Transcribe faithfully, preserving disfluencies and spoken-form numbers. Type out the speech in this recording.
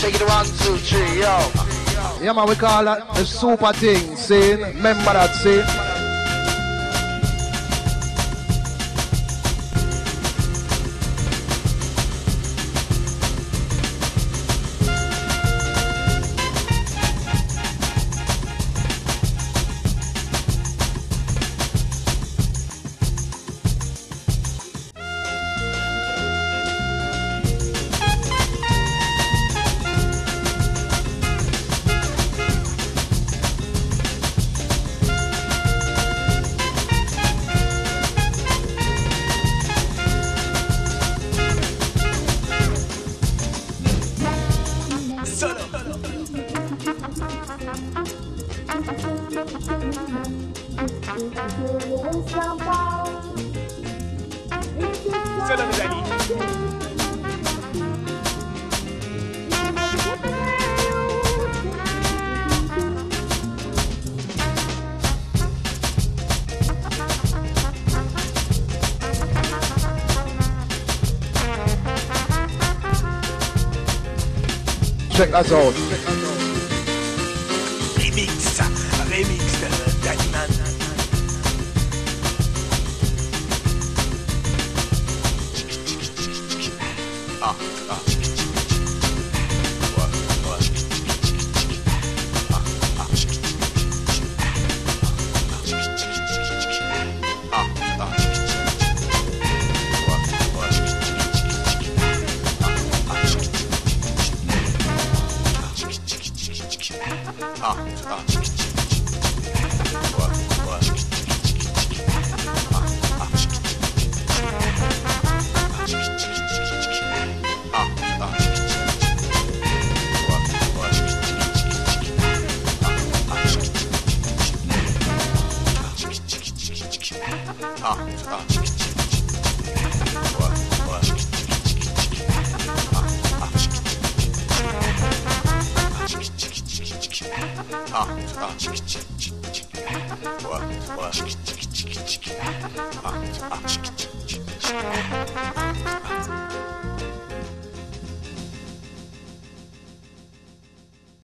Take it one, two, three, yo. Yeah, man, we call that the super thing, see? Remember that, see? Check us out. Remix, remix de Danny Man. Ah, ah. What, what? Ah, ah. Ah, ah. What, what? Ah, ah. Ah, what, what? Ah, ah. Ah, ah. What, what? Ah, ah. Ah, ah. What, what? Ah, ah. What, what? Ah, ah.